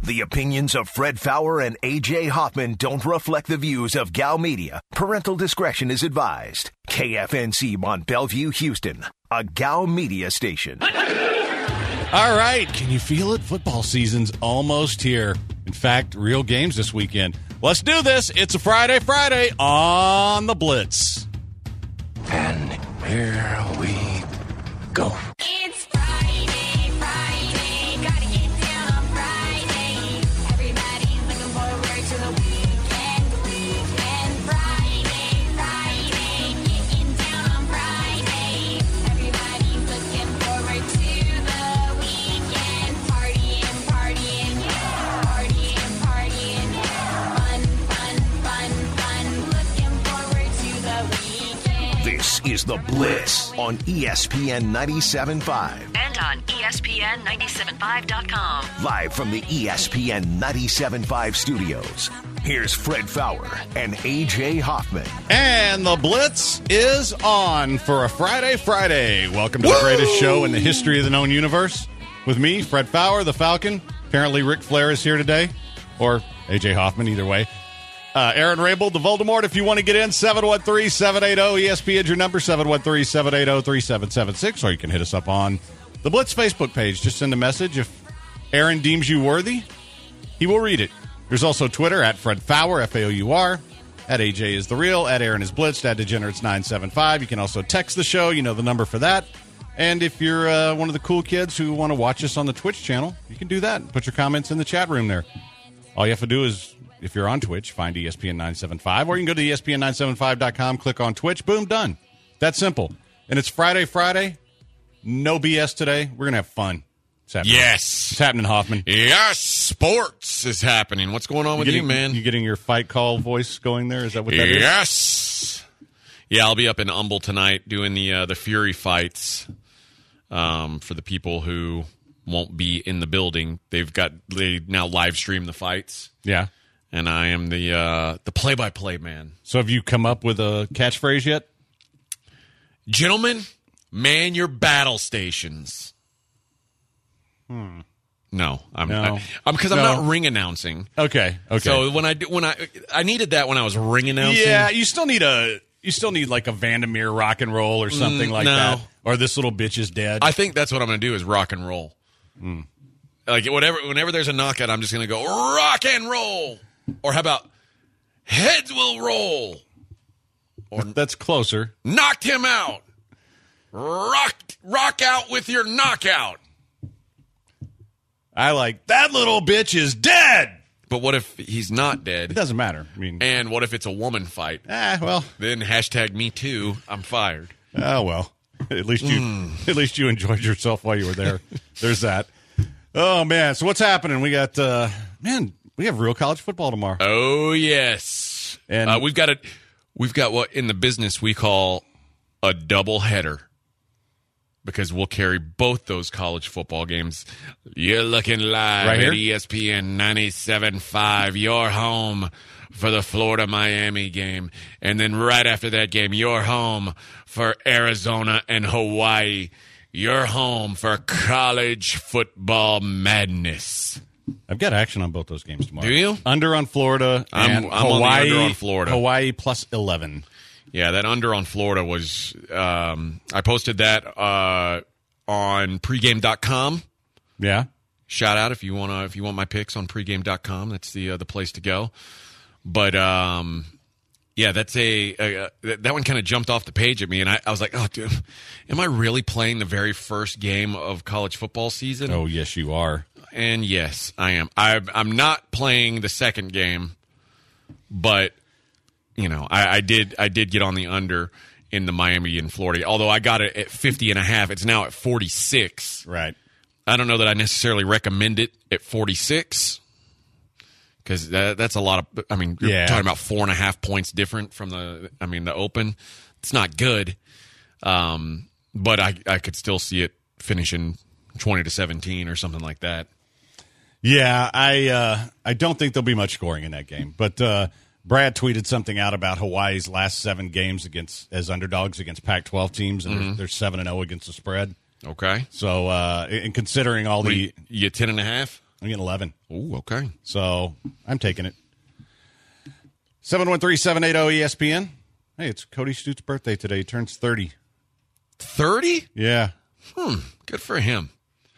The opinions of Fred Fowler and A.J. Hoffman don't reflect the views of Gal Media. Parental discretion is advised. KFNC Mont Bellevue, Houston, a Gal Media station. All right, can you feel it? Football season's almost here. In fact, real games this weekend. Let's do this. It's a Friday on the Blitz. And here we go. It's Friday, gotta get down on Friday. Everybody's looking forward to the weekend. Friday, getting down on Friday. Everybody's looking forward to the weekend. Partying, fun. Looking forward to the weekend. This is The Blitz on ESPN 97.5. And on ESPN 97.5.com. Live from the ESPN 97.5 studios. Here's Fred Fowler and A.J. Hoffman. And the Blitz is on for a Friday. Welcome to the greatest show in the history of the known universe. With me, Fred Fowler, the Falcon. Apparently Ric Flair is here today. Or A.J. Hoffman, either way. Aaron Rabel, the Voldemort, if you want to get in, 713-780-ESPN, your number, 713-780-3776, or you can hit us up on the Blitz Facebook page. Just send a message. If Aaron deems you worthy, he will read it. There's also Twitter, at Fred Fowler, F-A-O-U-R, at AJ is the real, at Aaron is Blitzed, at Degenerates975. You can also text the show. You know the number for that. And if you're one of the cool kids who want to watch us on the Twitch channel, you can do that. Put your comments in the chat room there. All you have to do is, if you're on Twitch, find ESPN 975, or you can go to ESPN975.com, click on Twitch, boom, done. That's simple. And it's Friday. No BS today. We're going to have fun. Yes. It's happening, Hoffman. Yes, sports is happening. What's going on with you, man? You getting your fight call voice going there? Is that what that is? Yes. Yeah, I'll be up in Humble tonight doing the Fury fights for the people who won't be in the building. They now live stream the fights. Yeah. And I am the play-by-play man. So have you come up with a catchphrase yet? Gentlemen, man your battle stations. No, I'm not ring announcing. Okay. So when I needed that when I was ring announcing. Yeah, you still need like a Vandermeer rock and roll or something like that. Or this little bitch is dead. I think that's what I'm going to do is rock and roll. Like whenever there's a knockout, I'm just going to go rock and roll. Or how about heads will roll? Or that's closer. Knocked him out. Rock out with your knockout. I like that little bitch is dead. But what if he's not dead? It doesn't matter. I mean, and what if it's a woman fight? Well, then hashtag me too. I'm fired. Oh well. At least you enjoyed yourself while you were there. There's that. Oh man. So what's happening? We got we have real college football tomorrow. Oh yes. And we've got what in the business we call a double header. Because we'll carry both those college football games. You're looking live right at ESPN 97.5. You're home for the Florida-Miami game. And then right after that game, you're home for Arizona and Hawaii. You're home for college football madness. I've got action on both those games tomorrow. Do you? Under on Florida and I'm Hawaii, on the under on Florida. Hawaii plus 11. Yeah, that under on Florida was I posted that on pregame.com. Yeah. Shout out if you want my picks on pregame.com. That's the place to go. But yeah, that's that one kind of jumped off the page at me, and I was like, "Oh, dude, am I really playing the very first game of college football season?" Oh, yes, you are. And yes, I am. I'm not playing the second game, but you know, I did get on the under in the Miami and Florida. Although I got it at 50.5, it's now at 46. Right. I don't know that I necessarily recommend it at 46 because that's a lot of. I mean, you're talking about 4.5 points different from the open. It's not good, but I could still see it finishing 20-17 or something like that. Yeah, I don't think there'll be much scoring in that game, but Brad tweeted something out about Hawaii's last 7 games as underdogs against Pac-12 teams, and they're 7-0 against the spread. Okay. So, and considering all you get 10.5? I'm getting 11. Ooh, okay. So I'm taking it. 713-780-ESPN. Hey, it's Cody Stute's birthday today. He turns 30. 30? Yeah. Good for him.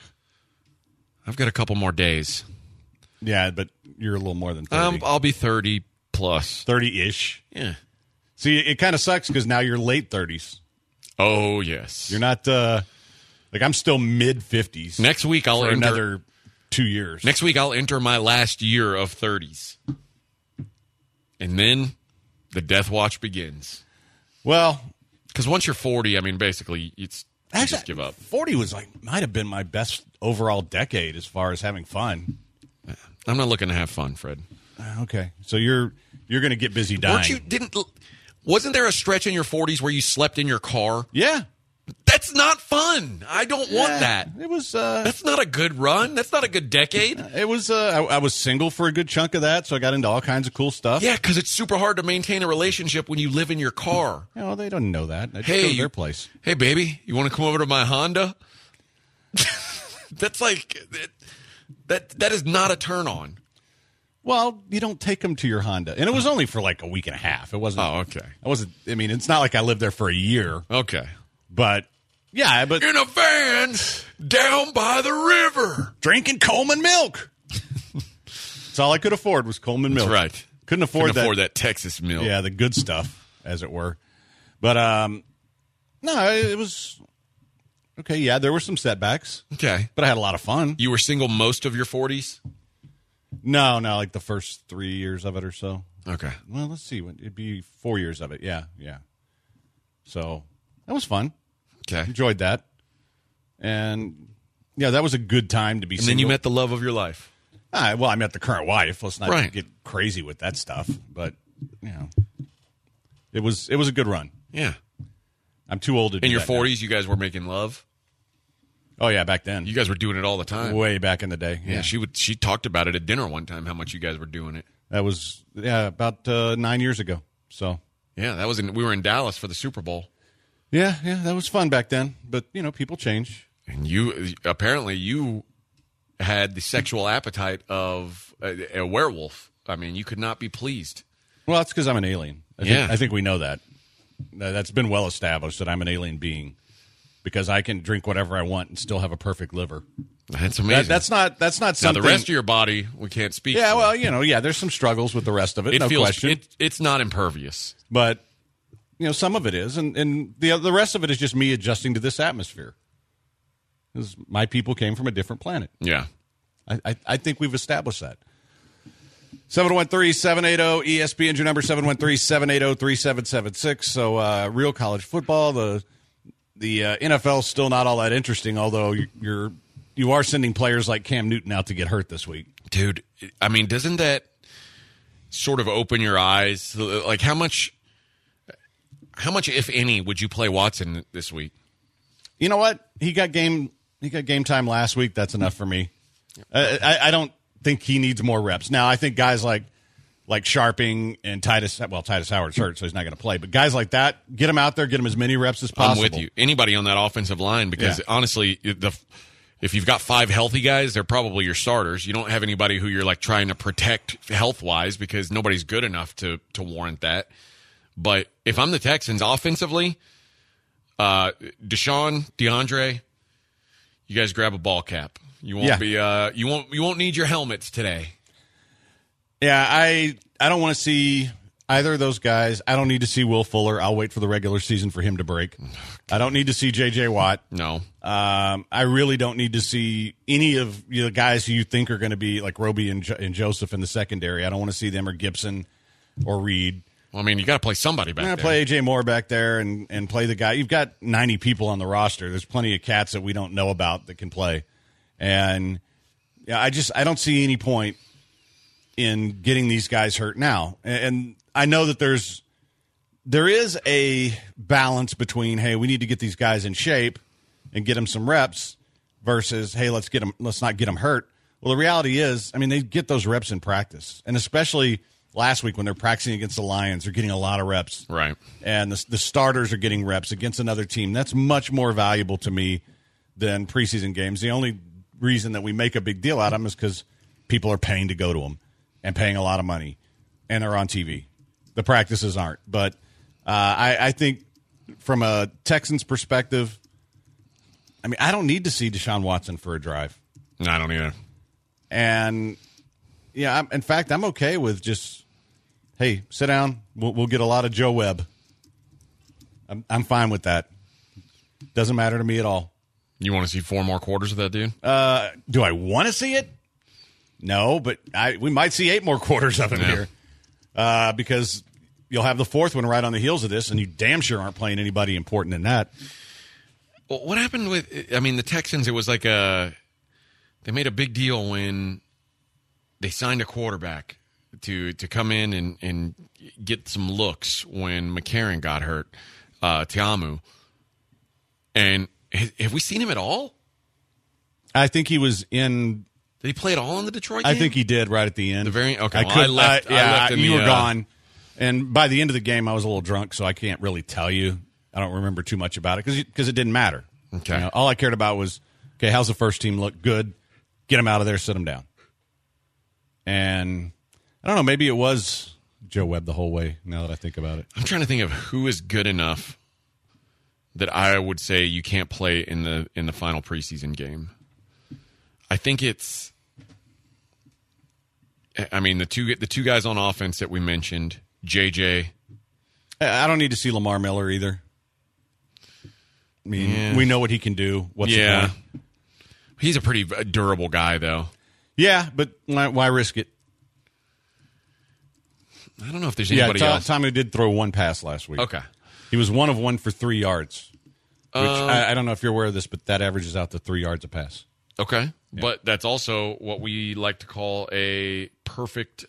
I've got a couple more days. Yeah, but you're a little more than 30. I'll be 30 plus. 30-ish. Yeah. See, it kind of sucks because now you're late 30s. Oh, yes. You're not, like I'm still mid-50s. Next week I'll for enter another 2 years. Next week I'll enter my last year of 30s. And then the death watch begins. Well, because once you're 40, I mean, basically, you just give up. 40 might have been my best overall decade as far as having fun. I'm not looking to have fun, Fred. Okay, so you're going to get busy dying. Wasn't there a stretch in your 40s where you slept in your car? Yeah. That's not fun. I don't want that. It was. That's not a good run. That's not a good decade. It was. I was single for a good chunk of that, so I got into all kinds of cool stuff. Yeah, because it's super hard to maintain a relationship when you live in your car. You know, they don't know that. I just go to their place. Hey, baby, you want to come over to my Honda? That's like that is not a turn on. Well, you don't take them to your Honda, and it was only for like a week and a half. It wasn't. Oh, okay. I wasn't. I mean, it's not like I lived there for a year. Okay. But yeah, but in a van down by the river, drinking Coleman milk. That's all I could afford was Coleman milk. That's right. Couldn't afford that Texas milk. Yeah, the good stuff, as it were. But no, it was okay. Yeah, there were some setbacks. Okay, but I had a lot of fun. You were single most of your 40s? No, like the first 3 years of it or so. Okay. Well, let's see. It'd be 4 years of it. Yeah. So that was fun. Okay. Enjoyed that. And, yeah, that was a good time to be single. And then you met the love of your life. Well, I met the current wife. Let's not right. get crazy with that stuff. But, it was a good run. Yeah. I'm too old to do in your that 40s, now. You guys were making love? Oh, yeah, back then. You guys were doing it all the time. Way back in the day. Yeah, she talked about it at dinner one time, how much you guys were doing it. That was, about 9 years ago. So. Yeah, we were in Dallas for the Super Bowl. Yeah, that was fun back then. But, people change. And you had the sexual appetite of a werewolf. I mean, you could not be pleased. Well, that's because I'm an alien. I think we know that. That's been well established that I'm an alien being because I can drink whatever I want and still have a perfect liver. That's amazing. That's not something. Now, the rest of your body, we can't speak Yeah, for. well, there's some struggles with the rest of it, no question. It's not impervious. But, some of it is, and the rest of it is just me adjusting to this atmosphere. Because my people came from a different planet. Yeah. I think we've established that. 713-780-ESPN, your number, 713-780-3776. So, real college football, the NFL is still not all that interesting, although you are sending players like Cam Newton out to get hurt this week. Dude, I mean, doesn't that sort of open your eyes? Like, how much, if any, would you play Watson this week? You know what? He got game time last week. That's enough for me. I don't think he needs more reps. Now, I think guys like Sharping and Titus Howard's hurt, so he's not going to play. But guys like that, get him out there, get him as many reps as possible. I'm with you. Anybody on that offensive line, because honestly, if you've got 5 healthy guys, they're probably your starters. You don't have anybody who you're like trying to protect health-wise because nobody's good enough to warrant that. But if I'm the Texans offensively, Deshaun, DeAndre, you guys grab a ball cap. You won't be you won't need your helmets today. Yeah, I don't want to see either of those guys. I don't need to see Will Fuller. I'll wait for the regular season for him to break. I don't need to see J.J. Watt. No. I really don't need to see any of the guys who you think are going to be like Roby and Joseph in the secondary. I don't want to see them or Gibson or Reed. Well, I mean, you got to play somebody back there. Play A.J. Moore back there and play the guy. You've got 90 people on the roster. There's plenty of cats that we don't know about that can play. And I don't see any point in getting these guys hurt now. And I know that there is a balance between, hey, we need to get these guys in shape and get them some reps versus, hey, let's not get them hurt. Well, the reality is, I mean, they get those reps in practice, and especially last week when they're practicing against the Lions, they're getting a lot of reps. Right. And the starters are getting reps against another team. That's much more valuable to me than preseason games. The only reason that we make a big deal out of them is because people are paying to go to them and paying a lot of money, and they're on TV. The practices aren't. But I think from a Texans perspective, I mean, I don't need to see Deshaun Watson for a drive. No, I don't either. And, yeah, in fact, I'm okay with just, hey, sit down. We'll get a lot of Joe Webb. I'm fine with that. Doesn't matter to me at all. You want to see 4 more quarters of that dude? Do I want to see it? No, but we might see 8 more quarters of him here because you'll have the 4th one right on the heels of this, and you damn sure aren't playing anybody important in that. Well, what happened with, the Texans, it was like they made a big deal when they signed a quarterback to come in and get some looks when McCarron got hurt, Tiamu. And have we seen him at all? I think he was in. Did he play at all in the Detroit game? I think he did right at the end. I left you were gone. And by the end of the game, I was a little drunk, so I can't really tell you. I don't remember too much about it because it didn't matter. Okay. You know, all I cared about was, okay, how's the first team look? Good. Get him out of there, sit him down. And I don't know, maybe it was Joe Webb the whole way, now that I think about it. I'm trying to think of who is good enough that I would say you can't play in the final preseason game. I think it's, the two guys on offense that we mentioned, JJ. I don't need to see Lamar Miller either. I mean, we know what he can do. What's the point? He's a pretty durable guy, though. Yeah, but why risk it? I don't know if there's anybody else. Tommy did throw 1 pass last week. Okay. He was 1 of 1 for 3 yards. Which I don't know if you're aware of this, but that averages out to 3 yards a pass. Okay. Yeah. But that's also what we like to call a perfect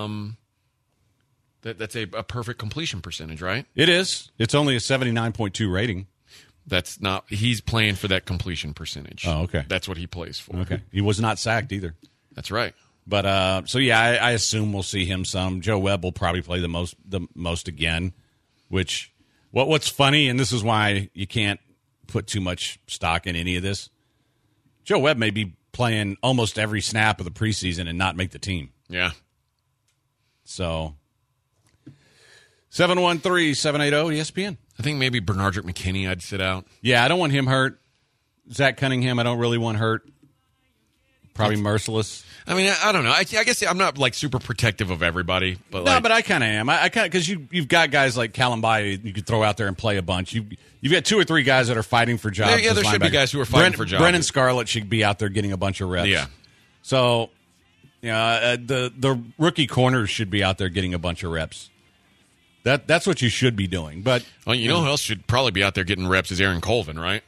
that's a perfect completion percentage, right? It is. It's only a 79.2 rating. That's not. He's playing for that completion percentage. Oh, okay. That's what he plays for. Okay. He was not sacked either. That's right. But I assume we'll see him some. Joe Webb will probably play the most again. Which what's funny, and this is why you can't put too much stock in any of this. Joe Webb may be playing almost every snap of the preseason and not make the team. Yeah. So 713-780-ESPN. I think maybe Bernardrick McKinney I'd sit out. Yeah, I don't want him hurt. Zach Cunningham, I don't really want hurt. Probably merciless. I mean, I don't know. I guess I'm not like super protective of everybody, but no, but I kind of am. I kind of because you've got guys like Kalambai you could throw out there and play a bunch. You've got 2 or 3 guys that are fighting for jobs. Yeah, there should be guys who are fighting for jobs. Brennan Scarlett should be out there getting a bunch of reps. Yeah. So, the rookie corners should be out there getting a bunch of reps. That's what you should be doing. But well, you know who else should probably be out there getting reps is Aaron Colvin, right?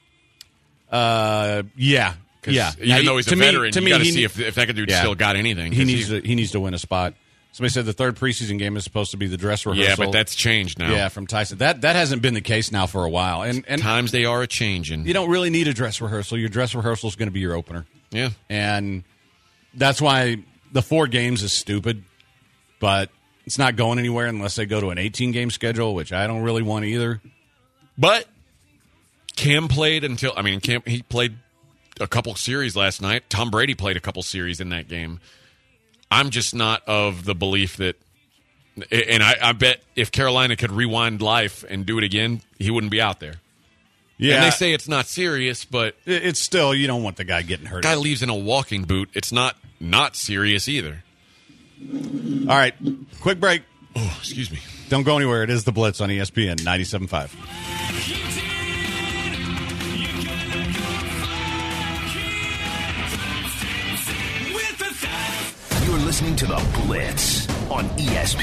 Yeah. Yeah, even though he's a veteran, you got to see if that dude still got anything. He needs to win a spot. Somebody said the 3rd preseason game is supposed to be the dress rehearsal. Yeah, but that's changed now. Yeah, from Tyson. That hasn't been the case now for a while. And times they are a-changing. You don't really need a dress rehearsal. Your dress rehearsal is going to be your opener. Yeah. And that's why the 4 games is stupid, but it's not going anywhere unless they go to an 18-game schedule, which I don't really want either. But Cam played he played a couple series last night. Tom Brady played a couple series in that game. I'm just not of the belief that, and I bet if Carolina could rewind life and do it again, he wouldn't be out there. Yeah. And they say it's not serious, but it's still, you don't want the guy getting hurt. Guy leaves in a walking boot. It's not serious either. All right, quick break. Oh, excuse me. Don't go anywhere. It is The Blitz on ESPN 97.5. You're listening to The Blitz on ESPN.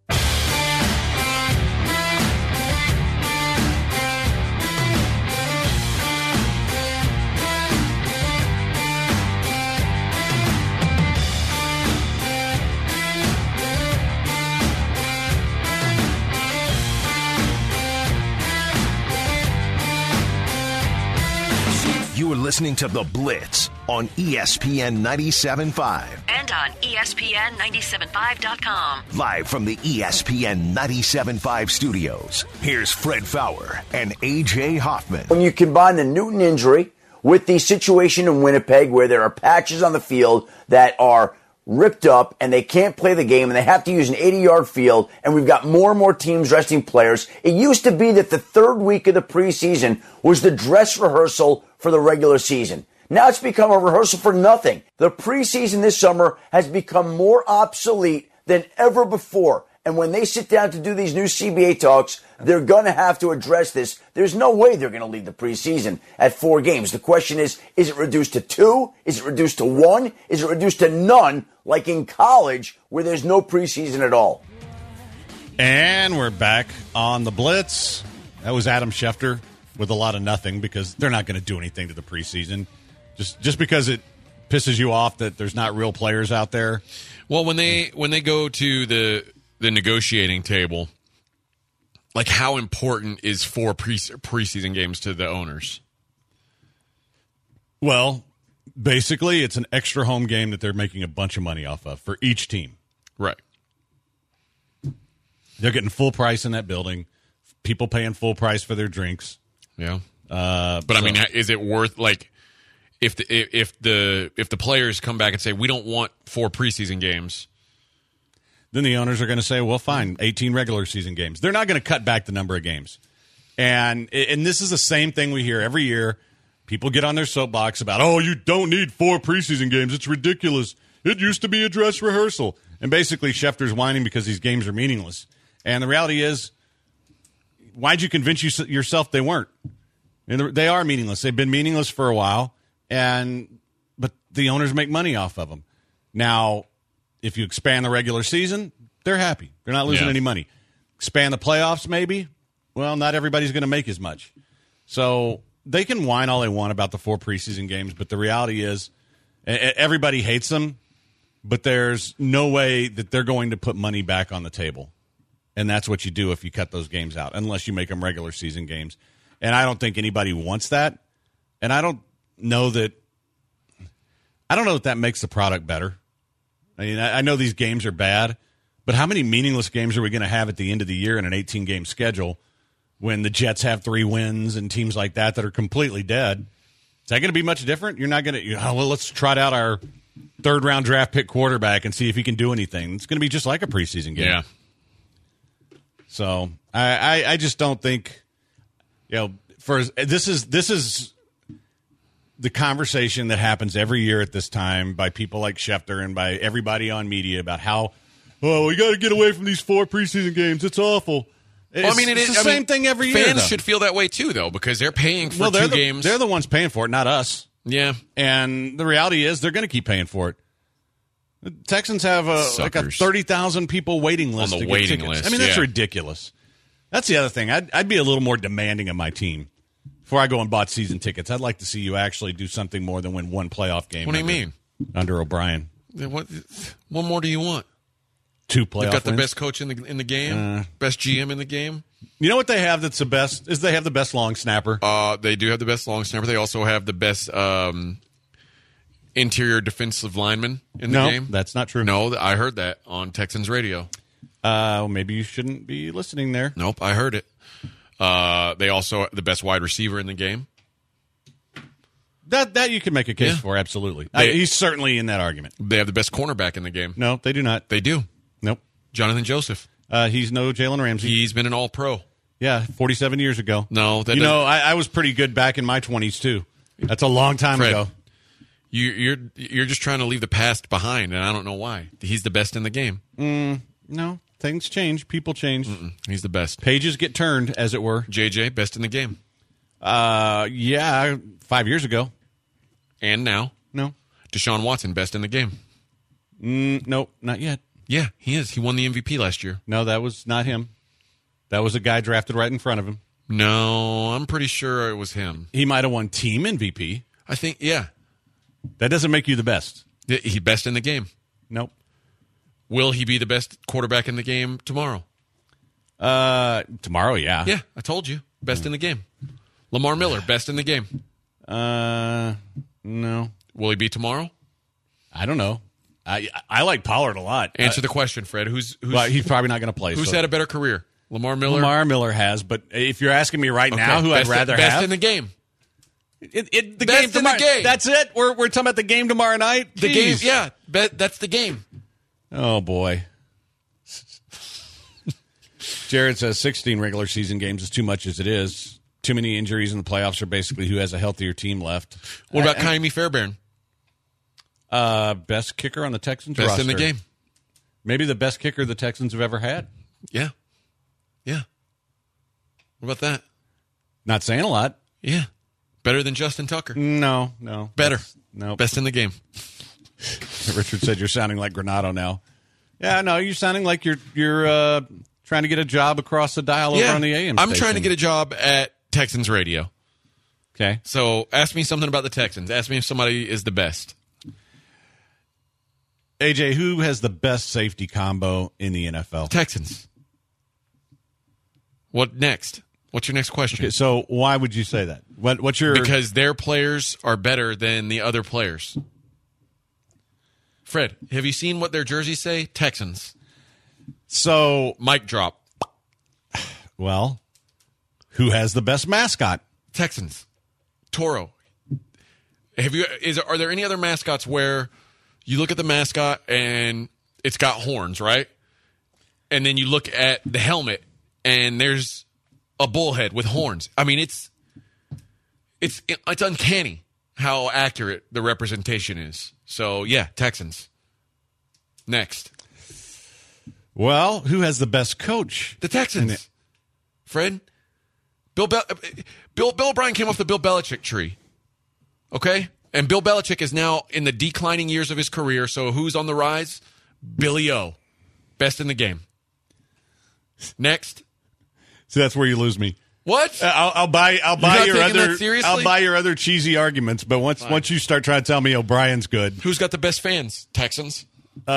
You are listening to The Blitz on ESPN 97.5. And on ESPN 97.5.com. Live from the ESPN 97.5 studios, here's Fred Faour and A.J. Hoffman. When you combine the Newton injury with the situation in Winnipeg where there are patches on the field that are ripped up and they can't play the game and they have to use an 80-yard field, and we've got more and more teams resting players. It used to be that the third week of the preseason was the dress rehearsal for the regular season. Now it's become a rehearsal for nothing. The preseason this summer has become more obsolete than ever before. And when they sit down to do these new CBA talks, they're going to have to address this. There's no way they're going to lead the preseason at 4 games. The question is it reduced to 2? Is it reduced to 1? Is it reduced to none, like in college, where there's no preseason at all? And we're back on the Blitz. That was Adam Schefter with a lot of nothing, because they're not going to do anything to the preseason. Just because it pisses you off that there's not real players out there. Well, when they go to the negotiating table, like, how important is 4 preseason games to the owners? Well, basically, it's an extra home game that they're making a bunch of money off of for each team. Right. They're getting full price in that building. People paying full price for their drinks. Yeah. But I mean, is it worth, like, if the players come back and say, we don't want 4 preseason games, then the owners are going to say, well, fine, 18 regular season games. They're not going to cut back the number of games. And this is the same thing we hear every year. People get on their soapbox about, oh, you don't need 4 preseason games. It's ridiculous. It used to be a dress rehearsal. And basically, Schefter's whining because these games are meaningless. And the reality is, why'd you convince yourself they weren't? And they are meaningless. They've been meaningless for a while, but the owners make money off of them. Now, if you expand the regular season, they're happy. They're not losing any money. Expand the playoffs, maybe? Well, not everybody's going to make as much. So they can whine all they want about the 4 preseason games, but the reality is everybody hates them, but there's no way that they're going to put money back on the table. And that's what you do if you cut those games out, unless you make them regular season games. And I don't think anybody wants that. And I don't know that that makes the product better. I mean, I know these games are bad, but how many meaningless games are we going to have at the end of the year in an 18-game schedule when the Jets have 3 wins and teams like that are completely dead? Is that going to be much different? You're not going to, well, let's trot out our 3rd-round draft pick quarterback and see if he can do anything. It's going to be just like a preseason game. Yeah. So I just don't think, this is the conversation that happens every year at this time by people like Schefter and by everybody on media about how, we got to get away from these 4 preseason games. It's awful. It's the same thing every year. Fans should feel that way too, though, because they're paying for 2 games. They're the ones paying for it, not us. Yeah. And the reality is they're going to keep paying for it. The Texans have a 30,000 people waiting list on the to waiting get tickets. list. I mean, that's ridiculous. That's the other thing. I'd be a little more demanding of my team. Before I go and bought season tickets, I'd like to see you actually do something more than win 1 playoff game. What do you mean? Under O'Brien. What more do you want? 2 playoff They've got the wins? best coach in the game, best GM in the game. You know what they have that's the best? Is they have the best long snapper. They do have the best long snapper. They also have the best interior defensive lineman in the game. No, that's not true. No, I heard that on Texans radio. Maybe you shouldn't be listening there. Nope, I heard it. They also have the best wide receiver in the game. That you can make a case for, absolutely. He's certainly in that argument. They have the best cornerback in the game. No, they do not. They do. Nope. Jonathan Joseph. He's no Jalen Ramsey. He's been an all-pro. Yeah, 47 years ago. No, I was pretty good back in my 20s, too. That's a long time ago. You're just trying to leave the past behind, and I don't know why. He's the best in the game. No, things change. People change. He's the best. Pages get turned, as it were. JJ, best in the game. 5 years ago. And now? No. Deshaun Watson, best in the game. Nope, not yet. Yeah, he is. He won the MVP last year. No, that was not him. That was a guy drafted right in front of him. No, I'm pretty sure it was him. He might have won team MVP. I think, yeah. That doesn't make you the best. He's best in the game. Nope. Will he be the best quarterback in the game tomorrow? Tomorrow, yeah. Yeah, I told you. Best in the game. Lamar Miller, best in the game. No. Will he be tomorrow? I don't know. I like Pollard a lot. Answer the question, Fred. Who's well, he's probably not going to play. Who's had a better career? Lamar Miller? Lamar Miller has, but if you're asking me right now who I'd rather best have. in the game. The Best game in the tomorrow. game. That's it? We're talking about the game tomorrow night? The game, Jeez. yeah. That's the game. Oh, boy. Jared says 16 regular season games is too much as it is. Too many injuries in the playoffs are basically who has a healthier team left. What about Kaimi Fairbairn? Best kicker on the Texans Best roster. in the game. Maybe the best kicker the Texans have ever had. Yeah. Yeah. What about that? Not saying a lot. Yeah. Better than Justin Tucker. No. Better. No. Best in the game. Richard said you're sounding like Granado now. Yeah, no, you're sounding like you're trying to get a job across the dial over on the AM I'm station. trying to get a job at Texans Radio. Okay. So ask me something about the Texans. Ask me if somebody is the best. AJ, who has the best safety combo in the NFL? Texans. What next? What's your next question? Okay, so why would you say that? What's your... Because their players are better than the other players. Fred, have you seen what their jerseys say? Texans. So, Mic drop. well, who has the best mascot? Texans. Toro. Are there any other mascots where you look at the mascot and it's got horns, right? And then you look at the helmet and there's a bullhead with horns. I mean, it's uncanny how accurate the representation is. So, yeah, Texans. Next. Well, who has the best coach? The Texans. Fred? Bill O'Brien came off the Bill Belichick tree. Okay? And Bill Belichick is now in the declining years of his career, so who's on the rise? Billy O. Best in the game. Next. See, that's where you lose me. What? I'll buy not your taking that other seriously? I'll buy your other cheesy arguments, but once you start trying to tell me O'Brien's good, Who's got the best fans? Texans.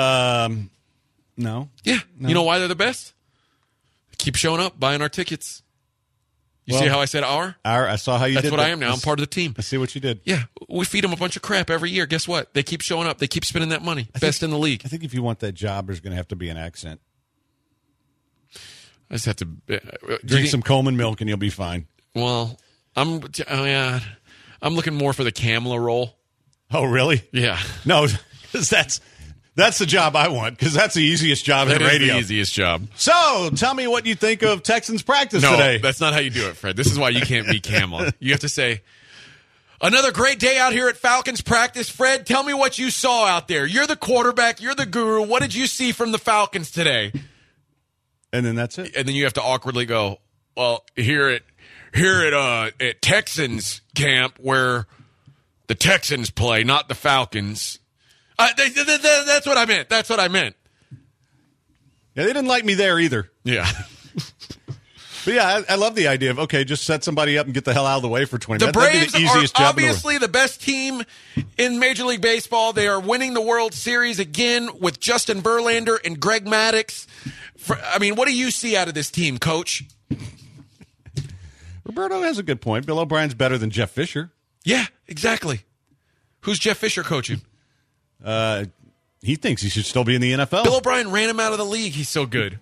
no. Yeah. You know why they're the best? Keep showing up, buying our tickets. You see how I said our? I saw how you did That's what that. I am now. I'm part of the team. I see what you did. Yeah. We feed them a bunch of crap every year. Guess what? They keep showing up. They keep spending that money. Best in the league. I think if you want that job, there's going to have to be an accent. I just have to Drink some Coleman milk and you'll be fine. Well, I'm looking more for the Kamala role. Oh, really? Yeah. No, because that's the job I want, because that's the easiest job That in is radio. the easiest job. So, tell me what you think of Texans practice today. No, that's not how you do it, Fred. This is why you can't be Kamala. You have to say, another great day out here at Falcons practice. Fred, tell me what you saw out there. You're the quarterback. You're the guru. What did you see from the Falcons today? And then that's it. And then you have to awkwardly go, well, here at Texans camp where the Texans play, not the Falcons. That's what I meant. That's what I meant. Yeah, they didn't like me there either. Yeah. But yeah, I love the idea of, okay, just set somebody up and get the hell out of the way for 20 The minutes. That'd Braves be the easiest are job in the world. obviously the best team in Major League Baseball. They are winning the World Series again with Justin Verlander and Greg Maddux. I mean, what do you see out of this team, Coach? Roberto has a good point. Bill O'Brien's better than Jeff Fisher. Yeah, exactly. Who's Jeff Fisher coaching? He thinks he should still be in the NFL. Bill O'Brien ran him out of the league. He's so good.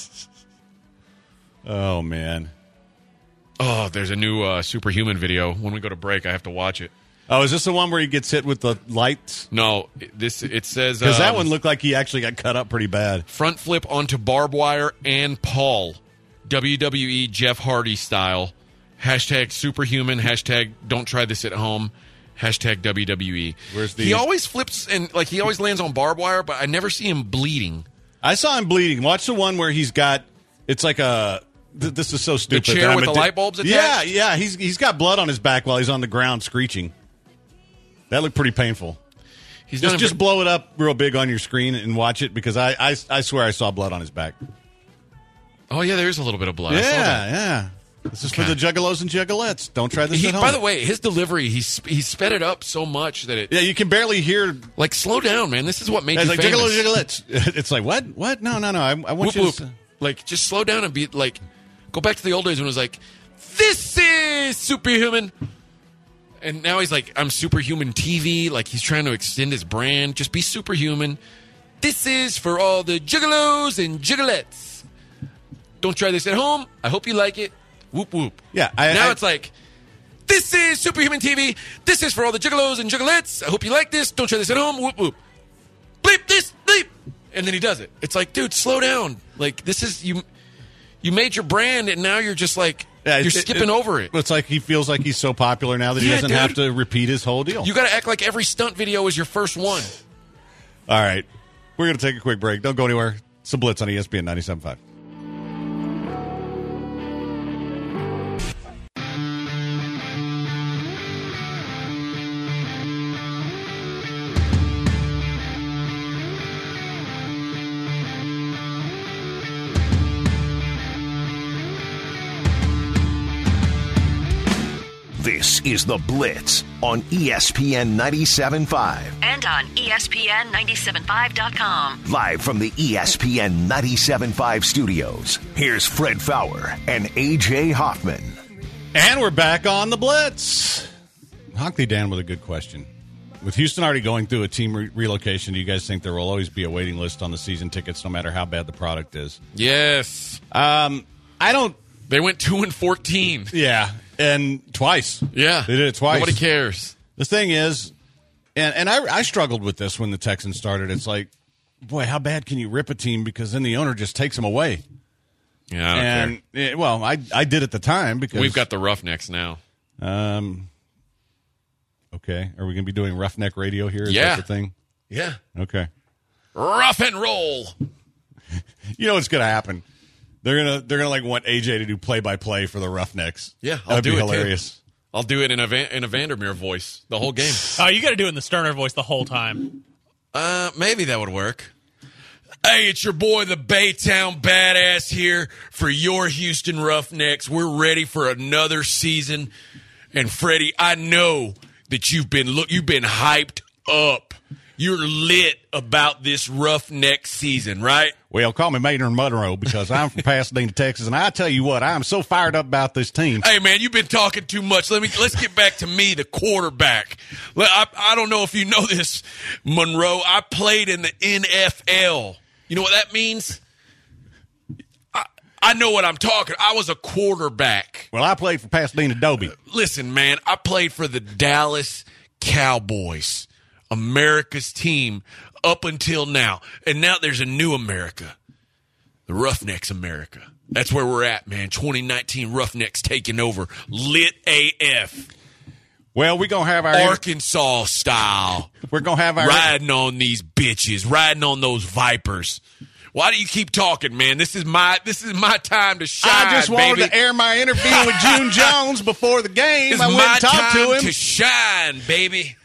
Oh, man. Oh, there's a new Superhuman video. When we go to break, I have to watch it. Oh, is this the one where he gets hit with the lights? No, it says... Because that one looked like he actually got cut up pretty bad. Front flip onto barbed wire and Paul. WWE Jeff Hardy style. Hashtag superhuman. Hashtag don't try this at home. Hashtag WWE. He always flips and he always lands on barbed wire, but I never see him bleeding. I saw him bleeding. Watch the one where he's got... It's like a... This is so stupid. The chair with the light bulbs attached? Yeah. He's got blood on his back while he's on the ground screeching. That looked pretty painful. Just blow it up real big on your screen and watch it, because I swear I saw blood on his back. Oh, yeah, there is a little bit of blood. Yeah. This is for the juggalos and juggalettes. Don't try this at home. By the way, his delivery, he sped it up so much that it... Yeah, you can barely hear... Like, slow down, man. This is what made you like famous. Juggalos, juggalettes. It's like, what? No. I want whoop, you whoop. to... Like, just slow down and be like... Go back to the old days when it was like, this is Superhuman. And now he's like, I'm Superhuman TV. Like, he's trying to extend his brand. Just be Superhuman. This is for all the juggalos and juggalettes. Don't try this at home. I hope you like it. Whoop, whoop. Yeah. Now it's like, This is Superhuman TV. This is for all the juggalos and juggalettes. I hope you like this. Don't try this at home. Whoop, whoop. Bleep this, bleep. And then he does it. It's like, dude, slow down. Like, this is, you made your brand, and now you're just like, you're skipping over it. It's like he feels like he's so popular now that he doesn't have to repeat his whole deal. You got to act like every stunt video is your first one. All right. We're going to take a quick break. Don't go anywhere. It's the Blitz on ESPN 97.5. This is The Blitz on ESPN 97.5. And on ESPN 97.5.com. Live from the ESPN 97.5 studios, here's Fred Fowler and A.J. Hoffman. And we're back on The Blitz. Honky Dan with a good question. With Houston already going through a team relocation, do you guys think there will always be a waiting list on the season tickets no matter how bad the product is? Yes. I don't. They went 2-14. Yeah. And twice. Yeah. They did it twice. Nobody cares. The thing is, and I struggled with this when the Texans started. It's like, boy, how bad can you rip a team because then the owner just takes them away? Yeah, I don't care. Well, I did at the time because we've got the Roughnecks now. Okay. Are we going to be doing Roughneck Radio here? Is Yeah. that the thing? Yeah. Okay. Rough and roll. You know what's going to happen? They're gonna like want AJ to do play-by-play for the Roughnecks. Yeah, That'd be do it. hilarious. Too. I'll do it in a Vandermeer voice the whole game. Oh, you got to do it in the Sterner voice the whole time. Maybe that would work. Hey, it's your boy, the Baytown Badass here for your Houston Roughnecks. We're ready for another season, and Freddie, I know that you've been hyped up. You're lit about this Roughneck season, right? Well, call me Maynard Monroe because I'm from Pasadena, Texas, and I tell you what, I'm so fired up about this team. Hey, man, you've been talking too much. Let's get back to me, the quarterback. I don't know if you know this, Monroe. I played in the NFL. You know what that means? I know what I'm talking. I was a quarterback. Well, I played for Pasadena Dobie. Listen, man, I played for the Dallas Cowboys, America's team up until now. And now there's a new America, the Roughnecks America. That's where we're at, man. 2019 Roughnecks taking over. Lit AF. Well, we're going to have our Arkansas style. We're going to have our riding on these bitches, riding on those vipers. Why do you keep talking, man? This is my time to shine. I just wanted baby. to air my interview with June Jones before the game. It's I went my and talked time to him. to shine, baby.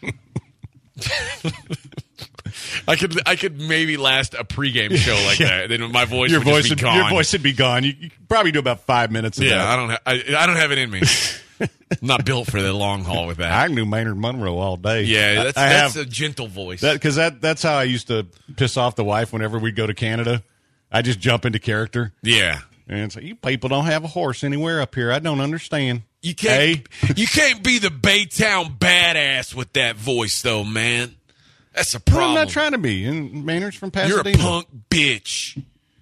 I could maybe last a pregame show like that. Then my voice would just be gone. Your voice would be gone. You could probably do about 5 minutes of that. I don't have it in me. I'm not built for the long haul with that. I knew Maynard Monroe all day. Yeah, that's a gentle voice. Because that's how I used to piss off the wife whenever we'd go to Canada. I just jump into character. Yeah. And it's like, you people don't have a horse anywhere up here. I don't understand. You can't be the Baytown Badass with that voice, though, man. That's a problem. I'm not trying to be. And Maynard's from Pasadena. You're a punk bitch.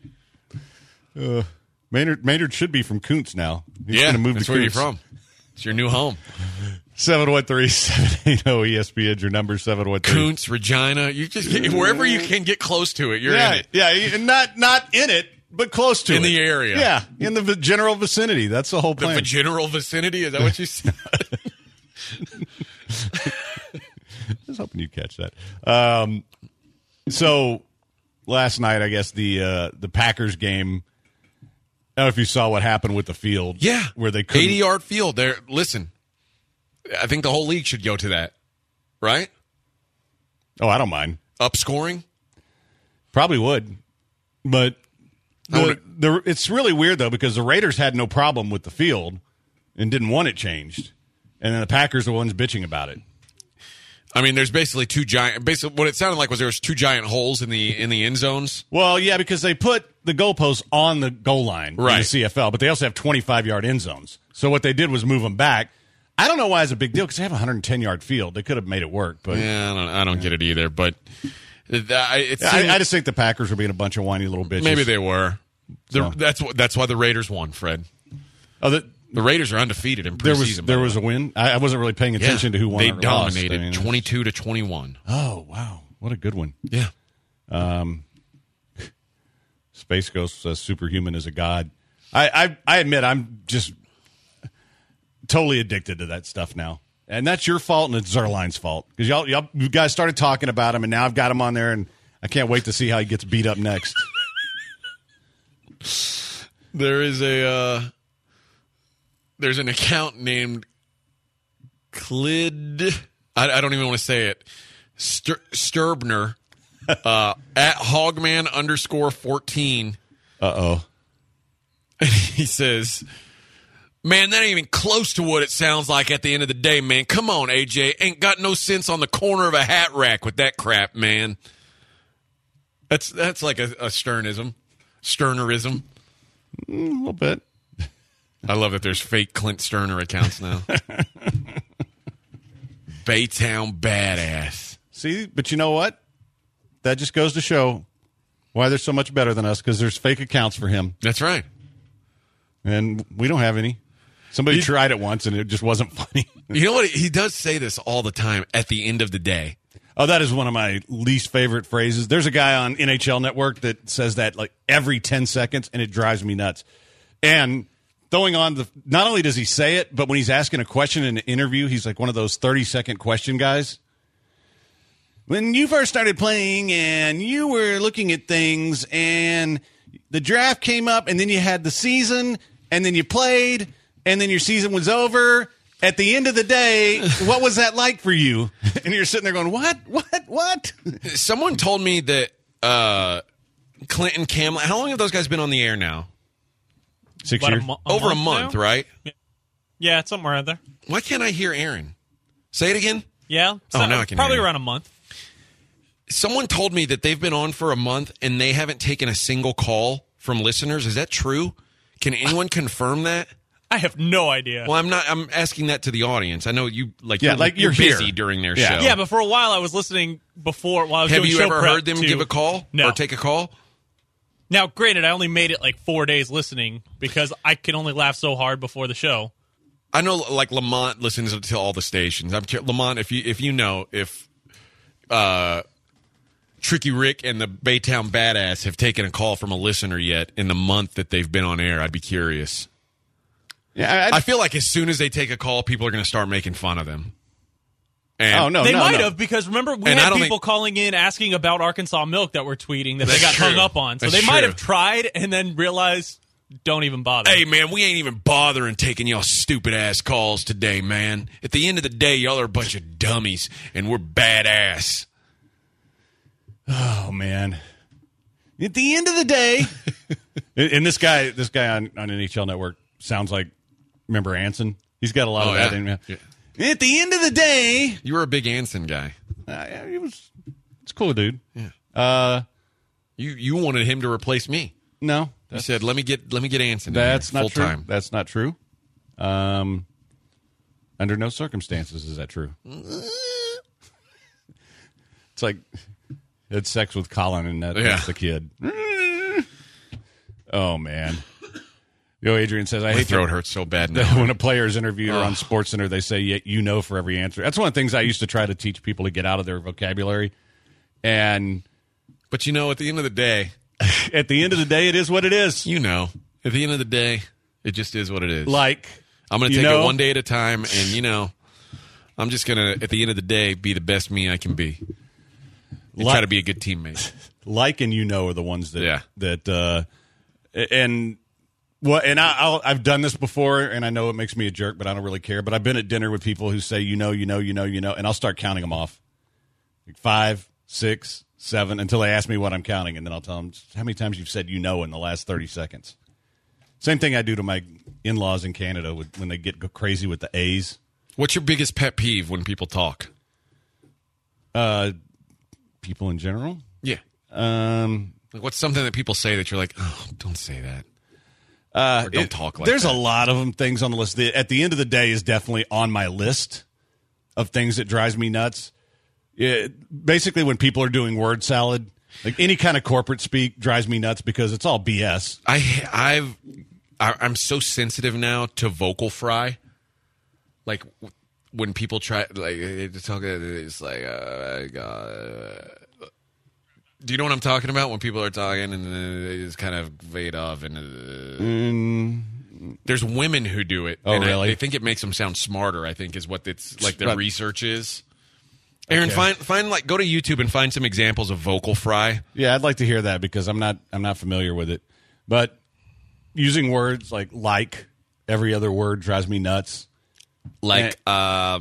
Maynard should be from Kuntz now. He's Yeah, gonna move that's to where Kuntz. you're from. It's your new home. 713-780-ESPN, your number, 713. Kuntz, Regina. You just wherever you can get close to it, you're in it. Yeah, not in it, but close to it. In the area. Yeah, in the general vicinity. That's the whole plan. The general vicinity? Is that what you said? I was hoping you'd catch that. So last night, I guess the Packers game. I don't know if you saw what happened with the field. Yeah, where they couldn't. 80-yard field. There. Listen, I think the whole league should go to that. Right? Oh, I don't mind. Up scoring? Probably would, but it's really weird though because the Raiders had no problem with the field and didn't want it changed, and then the Packers are the ones bitching about it. I mean, there's basically basically what it sounded like was there was two giant holes in the end zones. Well, yeah, because they put the goalposts on the goal line in the CFL, but they also have 25-yard end zones. So what they did was move them back. I don't know why it's a big deal because they have a 110-yard field. They could have made it work, but yeah, I don't get it either. But I just think the Packers were being a bunch of whiny little bitches. Maybe they were. That's why the Raiders won, Fred. Oh, The Raiders are undefeated in there preseason. was a win. I wasn't really paying attention to who won. They or dominated lost. I mean, 22-21. Oh wow, what a good one! Yeah. Space Ghost says Superhuman is a god. I admit I'm just totally addicted to that stuff now, and that's your fault and it's Zerline's fault because you guys started talking about him, and now I've got him on there, and I can't wait to see how he gets beat up next. There's an account named Clid. I don't even want to say it. Sturbner at Hogman_14. Uh-oh. And he says, man, that ain't even close to what it sounds like at the end of the day, man. Come on, AJ. Ain't got no sense on the corner of a hat rack with that crap, man. That's like a Sternerism. A little bit. I love that there's fake Clint Sterner accounts now. Baytown Badass. See, but you know what? That just goes to show why they're so much better than us, because there's fake accounts for him. That's right. And we don't have any. Somebody tried it once, and it just wasn't funny. You know what? He does say this all the time at the end of the day. Oh, that is one of my least favorite phrases. There's a guy on NHL Network that says that like every 10 seconds, and it drives me nuts. And throwing on not only does he say it, but when he's asking a question in an interview, he's like one of those 30-second question guys. When you first started playing and you were looking at things and the draft came up and then you had the season and then you played and then your season was over. At the end of the day, what was that like for you? And you're sitting there going, what? Someone told me that Clinton Camlin, how long have those guys been on the air now? 6 About years. Over a month, now? right? Yeah, it's somewhere around there. Why can't I hear Aaron? Say it again. Yeah. Oh, now I can probably hear you. around a month. Someone told me that they've been on for a month and they haven't taken a single call from listeners. Is that true? Can anyone confirm that? I have no idea. Well, I'm not. I'm asking that to the audience. I know you you're busy here. during their Yeah. show. Yeah, but for a while I was listening before while I was Have doing you show ever prep heard them to- give a call No. or take a call? Now, granted, I only made it like 4 days listening because I can only laugh so hard before the show. I know, like Lamont listens to all the stations. Lamont, if you know if Tricky Rick and the Baytown Badass have taken a call from a listener yet in the month that they've been on air, I'd be curious. Yeah, I feel like as soon as they take a call, people are going to start making fun of them. And Oh, no. They might have because remember we And I had don't people think- calling in asking about Arkansas milk that were tweeting that they That's got hung true. up on. So That's they might true. have tried and then realized don't even bother. Hey, man, we ain't even bothering taking y'all stupid-ass calls today, man. At the end of the day, y'all are a bunch of dummies, and we're badass. Oh, man. At the end of the day, and this guy on NHL Network sounds like, remember Anson? He's got a lot of that in him. Yeah. At the end of the day, You were a big Anson guy. it's cool, dude. Yeah. You wanted him to replace me. No, You said, let me get Anson. that's not full true. time. That's not true. Under no circumstances is that true. It's like had sex with Colin and that's the kid. Oh man. Yo, Adrian says, I My hate throat hurts so bad now. when a player is interviewed or on SportsCenter, they say, yeah, you know, for every answer. That's one of the things I used to try to teach people to get out of their vocabulary. And But you know, at the end of the day, at the end of the day, it is what it is. you know, at the end of the day, it just is what it is. Like, I'm going to you take know, it one day at a time, and, you know, I'm just going to, at the end of the day, be the best me I can be. And try to be a good teammate. like and you know are the ones that Yeah. and I've done this before, and I know it makes me a jerk, but I don't really care. But I've been at dinner with people who say you know, and I'll start counting them off, like 5, 6, 7, until they ask me what I'm counting, and then I'll tell them how many times you've said you know in the last 30 seconds. Same thing I do to my in-laws in Canada when they go crazy with the A's. What's your biggest pet peeve when people talk? People in general. Yeah. Like, what's something that people say that you're like, oh, don't say that. Or don't talk like there's that. a lot of things on the list. At the end of the day is definitely on my list of things that drives me nuts. Basically, when people are doing word salad, like any kind of corporate speak drives me nuts because it's all BS. I'm so sensitive now to vocal fry. Like when people try, like to talk, it's like, do you know what I'm talking about? When people are talking and they just kind of fade off and. There's women who do it. Oh, and really? They think it makes them sound smarter. I think is what it's like. Their research is. Aaron, Okay. find like go to YouTube and find some examples of vocal fry. Yeah, I'd like to hear that because I'm not familiar with it. But using words like every other word drives me nuts. Like I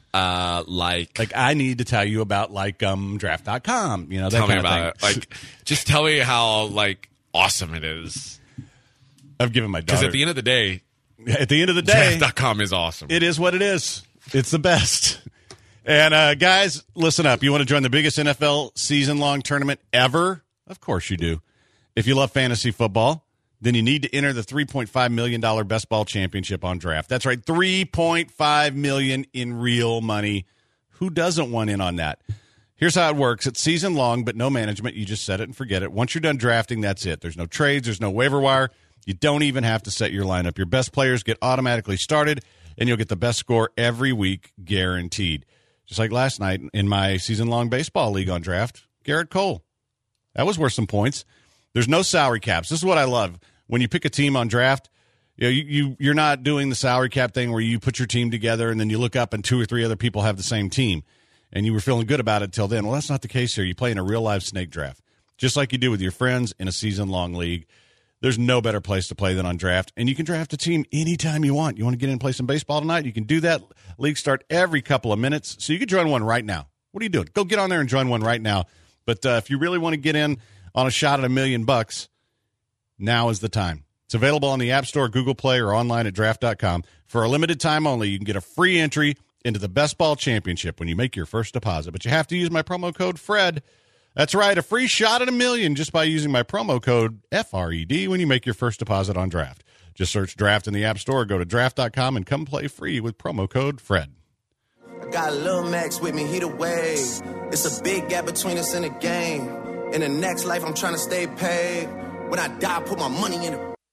need to tell you about draft.com. You know, that tell me kind of about thing. it. Like, just tell me how like awesome it is. I've given my daughter. Because at the end of the day, draft.com is awesome. It is what it is. It's the best. And guys, listen up. You want to join the biggest NFL season-long tournament ever? Of course you do. If you love fantasy football, then you need to enter the $3.5 million Best Ball Championship on Draft. That's right, $3.5 million in real money. Who doesn't want in on that? Here's how it works. It's season-long, but no management. You just set it and forget it. Once you're done drafting, that's it. There's no trades. There's no waiver wire. You don't even have to set your lineup. Your best players get automatically started, and you'll get the best score every week, guaranteed. Just like last night in my season-long baseball league on Draft, Garrett Cole. That was worth some points. There's no salary caps. This is what I love. When you pick a team on Draft, you're not doing the salary cap thing where you put your team together and then you look up and 2 or 3 other people have the same team, and you were feeling good about it till then. Well, that's not the case here. You play in a real-life snake draft, just like you do with your friends in a season-long league. There's no better place to play than on Draft, and you can draft a team anytime you want. You want to get in and play some baseball tonight? You can do that. Leagues start every couple of minutes, so you can join one right now. What are you doing? Go get on there and join one right now. But if you really want to get in on a shot at $1 million, now is the time. It's available on the App Store, Google Play, or online at draft.com. For a limited time only, you can get a free entry into the Best Ball Championship when you make your first deposit. But you have to use my promo code FRED. That's right, a free shot at $1 million just by using my promo code FRED when you make your first deposit on Draft. Just search Draft in the App Store, go to draft.com, and come play free with promo code FRED. I got Lil Max with me, he the wave. It's a big gap between us in the game. In the next life, I'm trying to stay paid. When I die, put my money in it.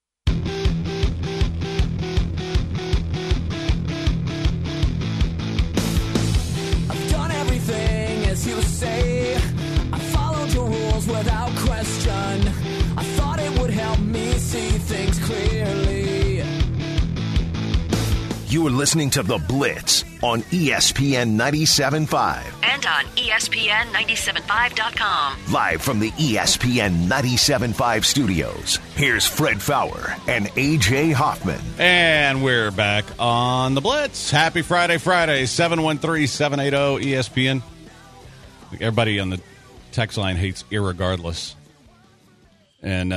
I've done everything as you say. I followed your rules without question. I thought it would help me see things clearly. You are listening to The Blitz on ESPN 97.5. And on ESPN975.com. Live from the ESPN 97.5 studios, here's Fred Fowler and A.J. Hoffman. And we're back on The Blitz. Happy Friday, 713-780-ESPN. Everybody on the text line hates irregardless. And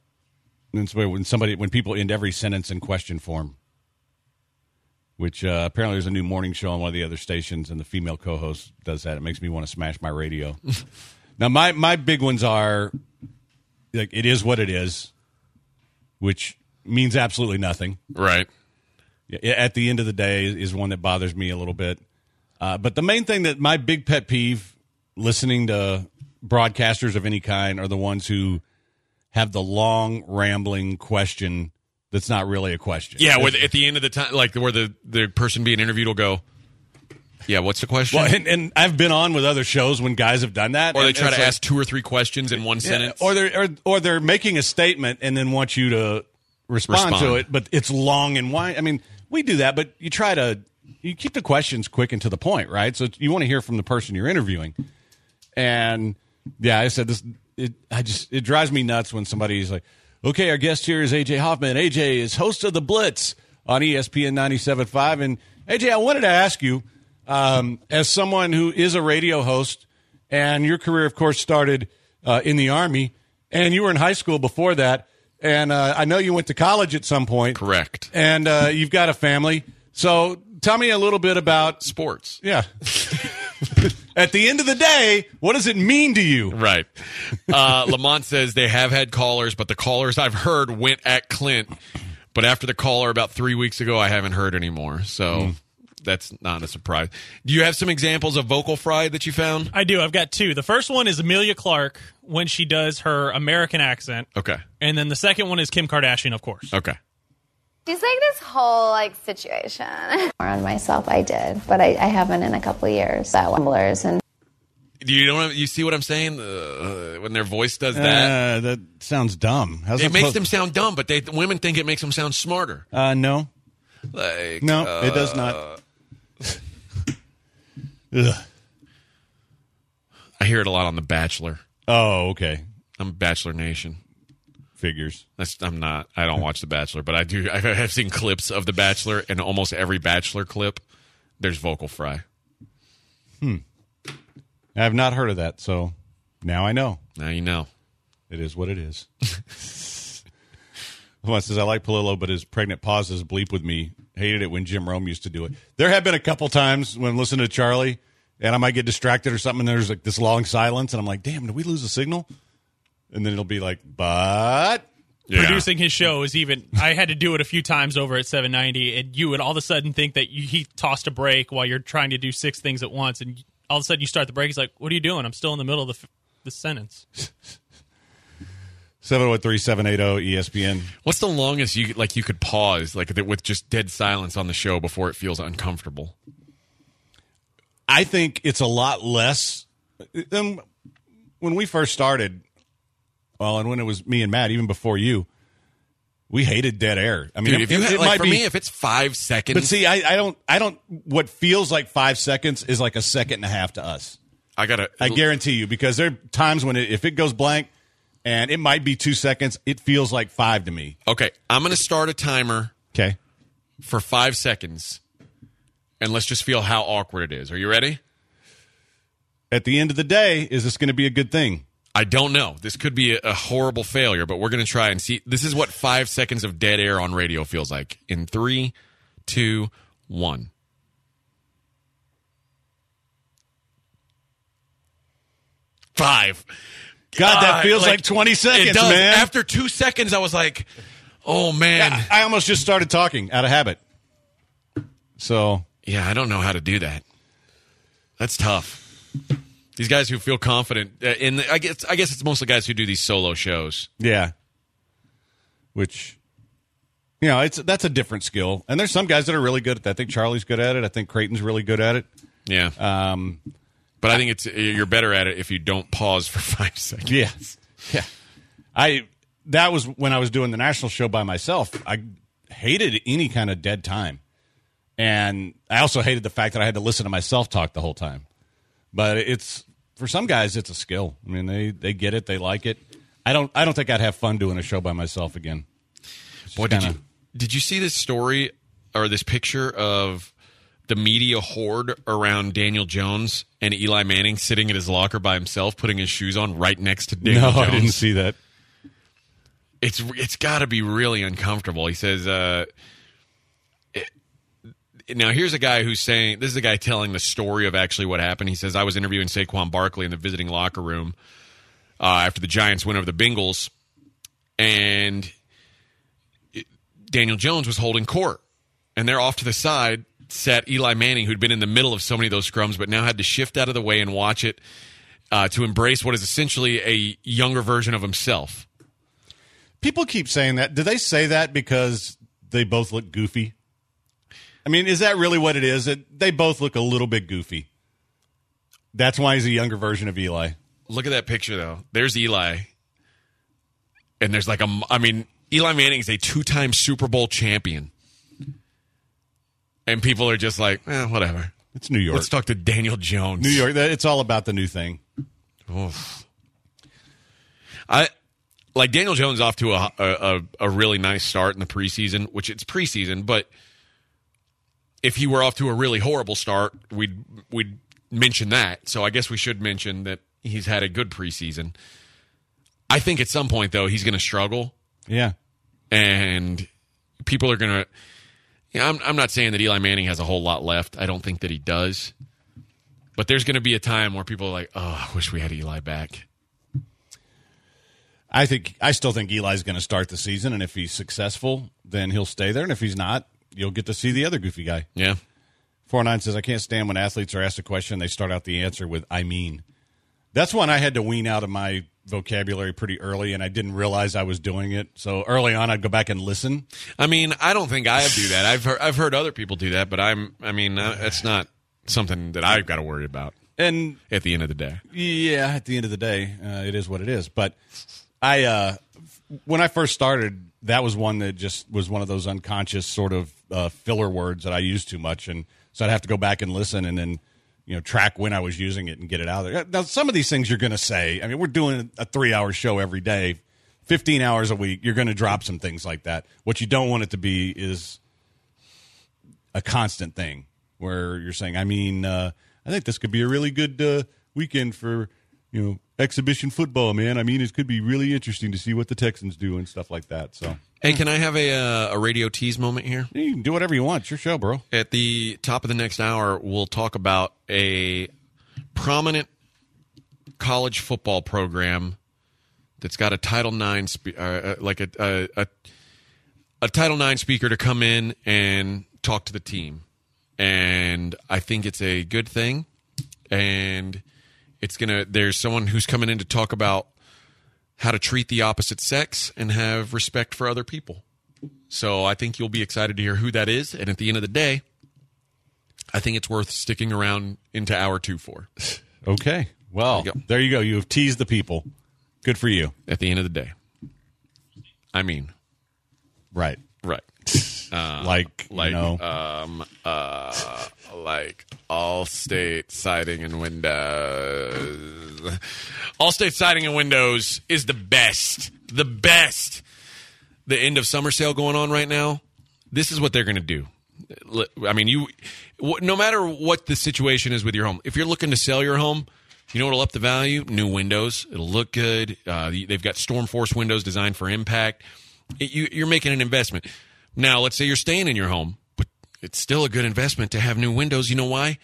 when people end every sentence in question form, which apparently there's a new morning show on one of the other stations, and the female co-host does that. It makes me want to smash my radio. Now, my big ones are, like, it is what it is, which means absolutely nothing. Right. At the end of the day is one that bothers me a little bit. But the main thing that my big pet peeve, listening to broadcasters of any kind, are the ones who have the long, rambling question that's not really a question. Yeah, at the end of the time, like where the person being interviewed will go, yeah, what's the question? Well, and I've been on with other shows when guys have done that. Or they try to ask 2 or 3 questions in one sentence. Or they're making a statement and then want you to respond to it, but it's long and wide. I mean, we do that, but you keep the questions quick and to the point, right? So you want to hear from the person you're interviewing. And yeah, I said this. It drives me nuts when somebody's like, okay, our guest here is A.J. Hoffman. A.J. is host of The Blitz on ESPN 97.5. And, A.J., I wanted to ask you, as someone who is a radio host, and your career, of course, started in the Army, and you were in high school before that, and I know you went to college at some point. Correct. And you've got a family. So tell me a little bit about sports. Yeah. At the end of the day, what does it mean to you? Right. Lamont says they have had callers, but the callers I've heard went at Clint. But after the caller about 3 weeks ago, I haven't heard anymore. So that's not a surprise. Do you have some examples of vocal fry that you found? I do. I've got 2. The first one is Amelia Clark when she does her American accent. Okay. And then the second one is Kim Kardashian, of course. Okay. She's like this whole situation. More on myself, I did, but I haven't in a couple of years. That Wemblers and. You see what I'm saying? When their voice does that, that sounds dumb. It makes them sound dumb, but women think it makes them sound smarter. No, like no, it does not. Ugh. I hear it a lot on The Bachelor. Oh, okay. I'm Bachelor Nation. Figures. I'm not. I don't watch The Bachelor, but I do. I have seen clips of The Bachelor, and almost every Bachelor clip, there's vocal fry. I have not heard of that, so now I know. Now you know. It is what it is. One says, I like Palillo, but his pregnant pauses bleep with me. Hated it when Jim Rome used to do it. There have been a couple times when listening to Charlie, and I might get distracted or something, and there's like this long silence, and I'm like, damn, did we lose the signal? And then it'll be like, but... Yeah. Producing his show is even... I had to do it a few times over at 790, and you would all of a sudden think that he tossed a break while you're trying to do 6 things at once, and all of a sudden you start the break. He's like, what are you doing? I'm still in the middle of the sentence. 713-780-ESPN. What's the longest you could pause with just dead silence on the show before it feels uncomfortable? I think it's a lot less. When we first started, well, and when it was me and Matt, even before you, we hated dead air. I mean, Dude, me, if it's 5 seconds, but see, I don't. What feels like 5 seconds is like a second and a half to us. I guarantee you, because there are times when if it goes blank, and it might be 2 seconds, it feels like 5 to me. Okay, I'm going to start a timer. Okay, for 5 seconds, and let's just feel how awkward it is. Are you ready? At the end of the day, is this going to be a good thing? I don't know. This could be a horrible failure, but we're going to try and see. This is what 5 seconds of dead air on radio feels like. In 3, 2, 1. Five. God, that feels like 20 seconds, it does. man. After 2 seconds, I was like, oh, man. Yeah, I almost just started talking out of habit. So. Yeah, I don't know how to do that. That's tough. These guys who feel confident, I guess it's mostly guys who do these solo shows. Yeah. Which, that's a different skill. And there's some guys that are really good at that. I think Charlie's good at it. I think Creighton's really good at it. Yeah. But I think you're better at it if you don't pause for 5 seconds. Yeah. That was when I was doing the national show by myself. I hated any kind of dead time. And I also hated the fact that I had to listen to myself talk the whole time. But for some guys, it's a skill. I mean, they get it, they like it. I don't think I'd have fun doing a show by myself again. Boy, did you see this story or this picture of the media horde around Daniel Jones and Eli Manning sitting in his locker by himself, putting his shoes on right next to Daniel Jones? No, I didn't see that. It's got to be really uncomfortable. He says, now, here's a guy who's saying, this is a guy telling the story of actually what happened. He says, I was interviewing Saquon Barkley in the visiting locker room after the Giants win over the Bengals, and Daniel Jones was holding court. And they're off to the side, sat Eli Manning, who'd been in the middle of so many of those scrums, but now had to shift out of the way and watch it to embrace what is essentially a younger version of himself. People keep saying that. Do they say that because they both look goofy? I mean, is that really what it is? They both look a little bit goofy. That's why he's a younger version of Eli. Look at that picture, though. There's Eli. And there's Eli Manning's a 2-time Super Bowl champion. And people are just like, whatever. It's New York. Let's talk to Daniel Jones. New York. It's all about the new thing. Oof. Daniel Jones off to a really nice start in the preseason, which it's preseason, but if he were off to a really horrible start, we'd mention that. So I guess we should mention that he's had a good preseason. I think at some point, though, he's going to struggle. Yeah. And people are going to... I'm not saying that Eli Manning has a whole lot left. I don't think that he does. But there's going to be a time where people are like, oh, I wish we had Eli back. I still think Eli's going to start the season, and if he's successful, then he'll stay there. And if he's not, you'll get to see the other goofy guy. Yeah. 49 says, I can't stand when athletes are asked a question, they start out the answer with, I mean. That's one I had to wean out of my vocabulary pretty early, and I didn't realize I was doing it. So early on, I'd go back and listen. I mean, I don't think I do that. I've heard other people do that, but that's not something that I've got to worry about. And at the end of the day, yeah, at the end of the day, it is what it is. But when I first started, that was one that just was one of those unconscious sort of filler words that I used too much, and so I'd have to go back and listen, and then track when I was using it and get it out there. Now, some of these things you're going to say. I mean, we're doing a 3-hour show every day, 15 hours a week. You're going to drop some things like that. What you don't want it to be is a constant thing where you're saying, I think this could be a really good weekend for, exhibition football, man. I mean, it could be really interesting to see what the Texans do and stuff like that. So, hey, can I have a radio tease moment here? You can do whatever you want. It's your show, bro. At the top of the next hour, we'll talk about a prominent college football program that's got a Title IX, a Title IX speaker to come in and talk to the team. And I think it's a good thing. And there's someone who's coming in to talk about how to treat the opposite sex and have respect for other people. So I think you'll be excited to hear who that is. And at the end of the day, I think it's worth sticking around into hour 2 for. Okay. Well, there you go. You have teased the people. Good for you. At the end of the day. Right. Like Allstate Siding and Windows. Allstate Siding and Windows is the best. The best. The end of summer sale going on right now. This is what they're going to do. I mean, no matter what the situation is with your home, if you're looking to sell your home, you know what'll up the value? New windows. It'll look good. They've got Storm Force windows designed for impact. You're making an investment. Now, let's say you're staying in your home, but it's still a good investment to have new windows. You know why?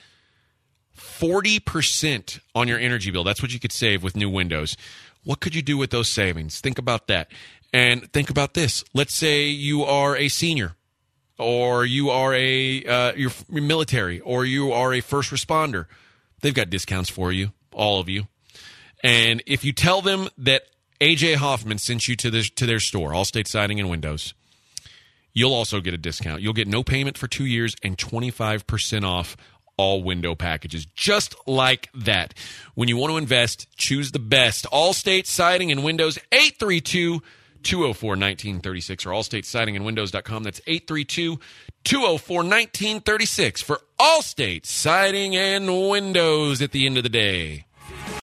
40% on your energy bill. That's what you could save with new windows. What could you do with those savings? Think about that. And think about this. Let's say you are a senior, or you are you're military, or you are a first responder. They've got discounts for you, all of you. And if you tell them that AJ Hoffman sent you to their store, Allstate Siding and Windows, you'll also get a discount. You'll get no payment for 2 years and 25% off all window packages. Just like that. When you want to invest, choose the best. Allstate Siding and Windows, 832-204-1936 or allstatesidingandwindows.com. That's 832-204-1936 for Allstate Siding and Windows at the end of the day.